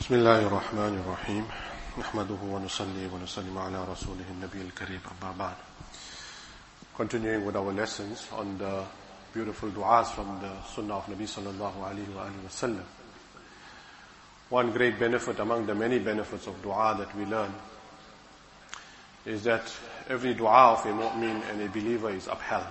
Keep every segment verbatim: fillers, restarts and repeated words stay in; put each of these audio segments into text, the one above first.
بسم الله الرحمن الرحيم نحمده ونصلي ونسلم على رسوله النبي الكريم أما بعد. Continuing with our lessons on the beautiful du'as from the Sunnah of Nabi sallallahu alayhi wa sallam. One great benefit among the many benefits of du'a that we learn is that every du'a of a mu'min and a believer is upheld.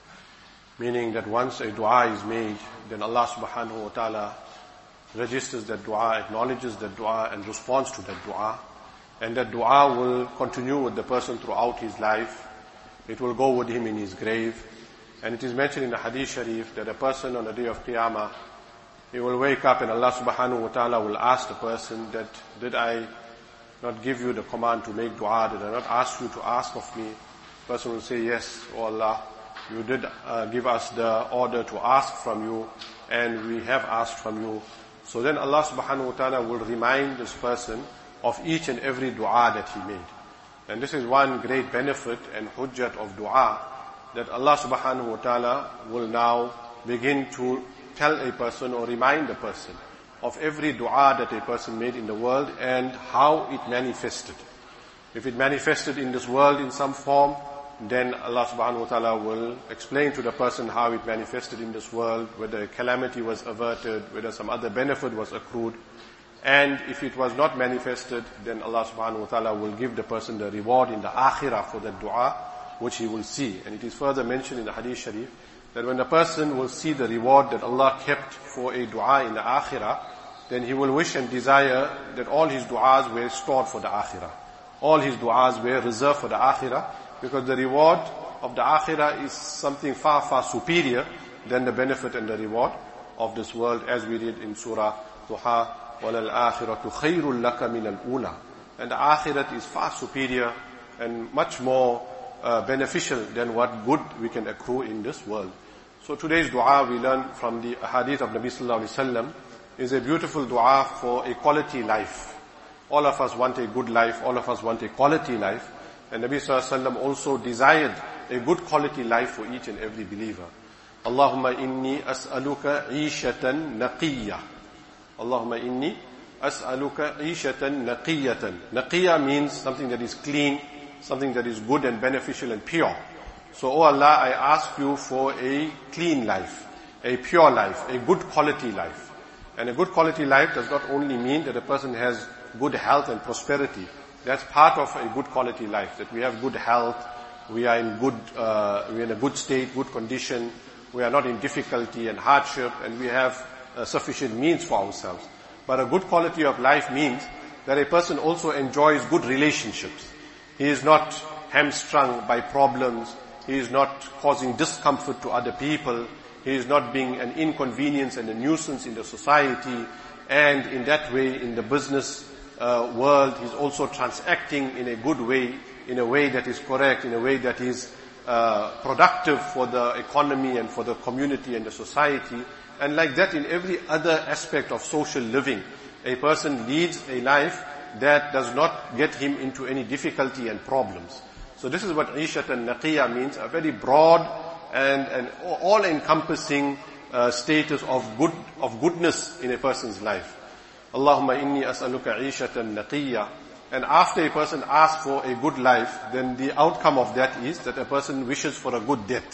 Meaning that once a du'a is made, then Allah subhanahu wa ta'ala registers that dua, acknowledges that dua and responds to that dua. And that dua will continue with the person throughout his life. It will go with him in his grave. And it is mentioned in the Hadith Sharif that a person on the day of Qiyamah, he will wake up and Allah subhanahu wa ta'ala will ask the person that, did I not give you the command to make dua? Did I not ask you to ask of me? The person will say, yes, O Allah, you did uh, give us the order to ask from you, and we have asked from you. So then Allah subhanahu wa ta'ala will remind this person of each and every dua that he made. And this is one great benefit and hujjat of dua, that Allah subhanahu wa ta'ala will now begin to tell a person or remind a person of every dua that a person made in the world and how it manifested. If it manifested in this world in some form, then Allah subhanahu wa ta'ala will explain to the person how it manifested in this world, whether a calamity was averted, whether some other benefit was accrued. And if it was not manifested, then Allah subhanahu wa ta'ala will give the person the reward in the akhirah for that dua, which he will see. And it is further mentioned in the Hadith Sharif that when the person will see the reward that Allah kept for a dua in the akhirah, then he will wish and desire that all his duas were stored for the akhirah. All his duas were reserved for the akhirah, because the reward of the akhirah is something far, far superior than the benefit and the reward of this world, as we read in Surah Duha, وَلَلْآخِرَةُ خَيْرٌ لَكَ مِنَ الْأُولَى. And the akhirat is far superior and much more uh, beneficial than what good we can accrue in this world. So today's dua we learn from the hadith of Nabi sallallahu alayhi wa sallam is a beautiful dua for a quality life. All of us want a good life, all of us want a quality life. And Nabi sallallahu alayhi wa sallam also desired a good quality life for each and every believer. Allahumma inni as'aluka ishatan naqiyya. Allahumma inni as'aluka ishatan naqiyatan. Naqiyya means something that is clean, something that is good and beneficial and pure. So, O Allah, I ask you for a clean life, a pure life, a good quality life. And a good quality life does not only mean that a person has good health and prosperity. That's part of a good quality life, that we have good health, we are in good, uh, we are in a good state, good condition, we are not in difficulty and hardship, and we have uh, sufficient means for ourselves. But a good quality of life means that a person also enjoys good relationships. He is not hamstrung by problems, he is not causing discomfort to other people, he is not being an inconvenience and a nuisance in the society, and in that way, in the business Uh, world, he's also transacting in a good way, in a way that is correct, in a way that is uh, productive for the economy and for the community and the society. And like that in every other aspect of social living, a person leads a life that does not get him into any difficulty and problems. So this is what Ishat and Naqiyya means, a very broad and, and all-encompassing uh, status of good, of goodness in a person's life. Allahumma inni as'aluka ishatan naqiyya. And after a person asks for a good life, then the outcome of that is that a person wishes for a good death.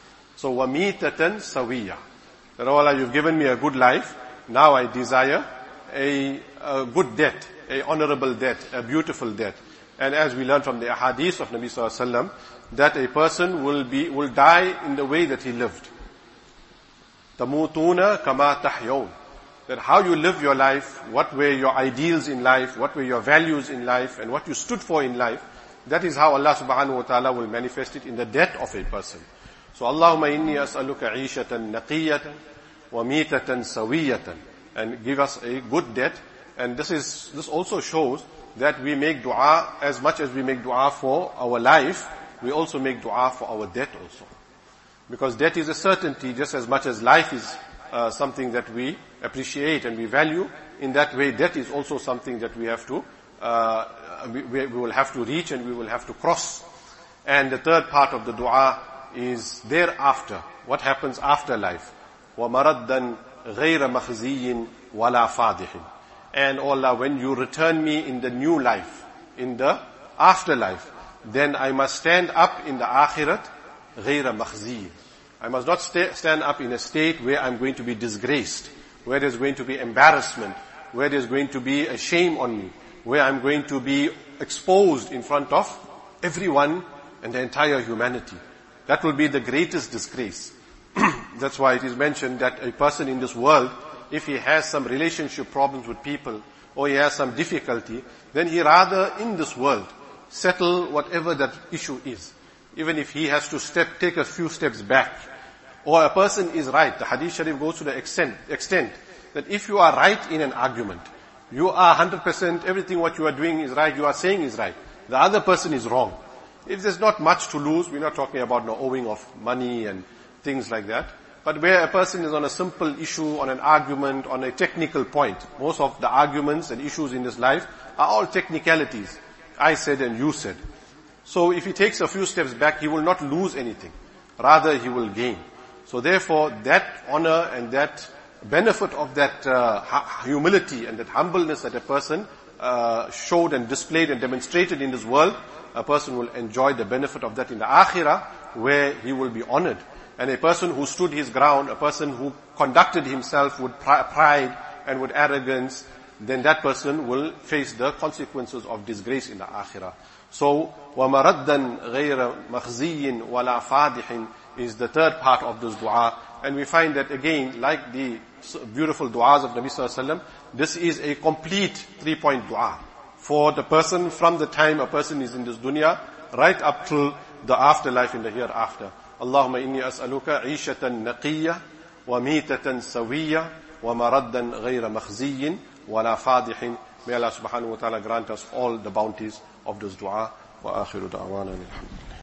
So wamitatan sawiyya. That, oh Allah, you've given me a good life, now I desire a, a good death, a honorable death, a beautiful death. And as we learn from the ahadith of Nabi sallallahu alaihi wasallam, that a person will be, will die in the way that he lived. Tamutuna kama tahyawn. That how you live your life, what were your ideals in life, what were your values in life, and what you stood for in life, that is how Allah subhanahu wa ta'ala will manifest it in the death of a person. So Allahumma inni as'aluka ishatan naqiyatan wa mitatan sawiyatan. And give us a good death. And this is, this also shows that we make dua, as much as we make dua for our life, we also make dua for our death also. Because death is a certainty just as much as life is Uh, something that we appreciate and we value. In that way, that is also something that we have to, uh, we, we will have to reach and we will have to cross. And the third part of the dua is thereafter. What happens after life? وَمَرَدًّا غَيْرَ مَخْزِيٍّ وَلَا فَادِحٍ. And oh Allah, when you return me in the new life, in the afterlife, then I must stand up in the akhirat, ghayra makhzi. I must not stay, stand up in a state where I'm going to be disgraced, where there's going to be embarrassment, where there's going to be a shame on me, where I'm going to be exposed in front of everyone and the entire humanity. That will be the greatest disgrace. That's why it is mentioned that a person in this world, if he has some relationship problems with people, or he has some difficulty, then he rather in this world settle whatever that issue is. Even if he has to step, take a few steps back. Or a person is right. The Hadith Sharif goes to the extent, extent that if you are right in an argument, you are one hundred percent, everything what you are doing is right, you are saying is right. The other person is wrong. If there's not much to lose, we're not talking about no owing of money and things like that. But where a person is on a simple issue, on an argument, on a technical point, most of the arguments and issues in this life are all technicalities. I said and you said. So if he takes a few steps back, he will not lose anything. Rather, he will gain. So therefore, that honor and that benefit of that uh, humility and that humbleness that a person uh, showed and displayed and demonstrated in this world, a person will enjoy the benefit of that in the akhirah, where he will be honored. And a person who stood his ground, a person who conducted himself with pride and with arrogance, then that person will face the consequences of disgrace in the akhirah. So, وَمَرَدًّا غَيْرَ مَخْزِيٍّ وَلَا فَادِحٍ is the third part of this dua. And we find that again, like the beautiful du'as of Nabi Sallallahu Alaihi Wasallam, this is a complete three-point dua for the person from the time a person is in this dunya, right up till the afterlife in the hereafter. Allahumma inni as'aluka 'ishatan naqiyyah wa meetatan sawiyyah wa maraddan ghayra makhziyyin wa la fadihin. May Allah subhanahu wa ta'ala grant us all the bounties of this dua. Wa akhiru da'wana alhamdulillah.